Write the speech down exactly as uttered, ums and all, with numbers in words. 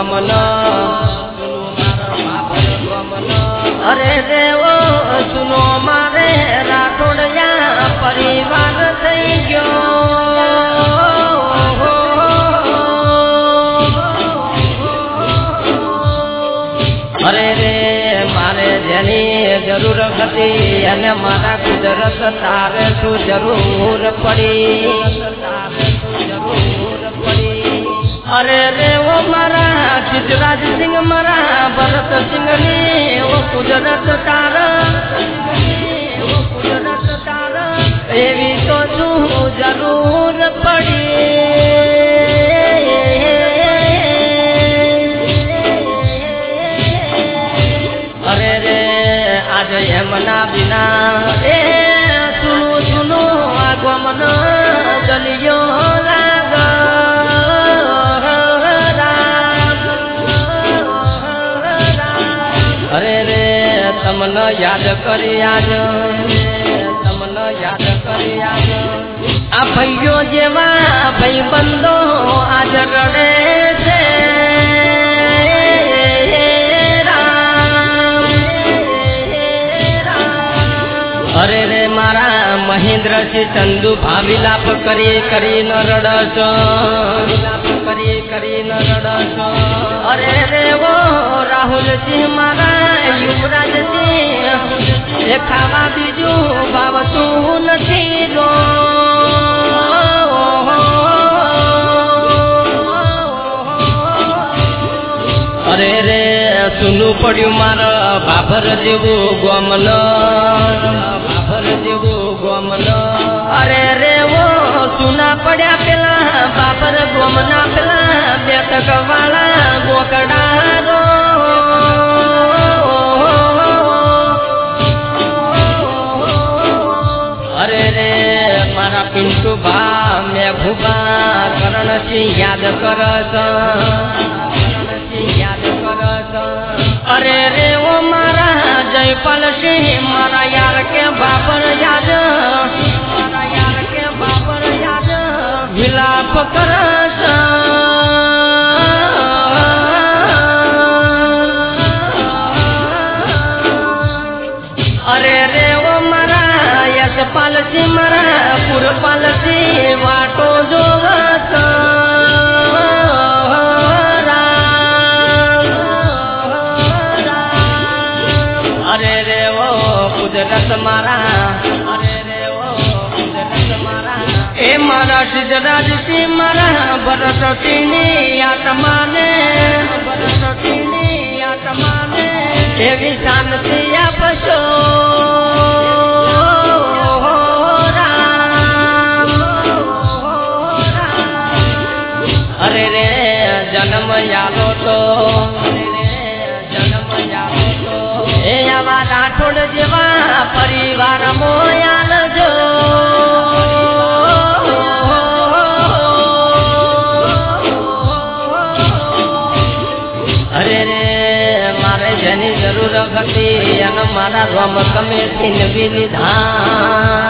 ગોમન અરે દેવો સુનો મારે રાઠોડિયા પરિવાર થઈ ગયો અરે રે મારે જેની જરૂર હતી અને મારા કુદરત તારે શું જરૂર પડી અરે રે ઓ મારા સિદ્ધરાજસિંહ મારા ભરતસિંહ ની ઓ કુદરત તારા કુદરત તારા એવી તો શું જરૂર પડી અરે રે આજે એમના બિના એ સુનું સુનું આગમન જલિયો લાગ અરે રે તમને યાદ કરી આજ તમને યાદ કરી આજ આ ભાઈઓ જેવા ભાઈ બંધો આજ રડે છે અરે રે મારા મહેન્દ્રસિંહ ચંદુ ભાવિલાપ કરી કરી ન રડશો કરી કરી ન રડશો અરે રે ઓ રાહુલસિંહ મારા યુવરાજસિંહ એ ખાવા બીજું ભાવતું નથી રો અરે રે સુનું પડ્યું મારા બાબર જેવું ગોમલ બાબર જેવું ગોમલ અરે રે ઓ સુના પડ્યા પેલા બાબર ગોમના પેલા બે તક વાળા ગોકડારો અરે રે મારા પિન્ટુ ભા મેં ભૂબા કરણસિંહ યાદ કરસ યાદ કરસ અરે રે ઓ મારા જયપાલસિંહ મારા યાર કે બાબર યાદ મારા યાર કે બાબર યાદ વિલાપ કરસ અરે રે ઓ મારા યશપાલસિંહ મારા પુરપાલસિંહ વાટો જોવસ અરે રે ઓ કુદરત મારા અરે રે ઓ કુદરત મારા એ મારા સિદ્ધરાજસિંહ મારા ભરતસિંહ ની આત્માને ભરતસિંહ ની આત્માને એવી શાંતિ આપશો અરે રે જન્મ યાદો તો જન્મ યાદો તો એ આવા રાઠોડ જેવા પરિવાર મોયાલ જો અરે રે મારે જેની જરૂર હતી અને મારા રોમ તમે છીનવી લીધા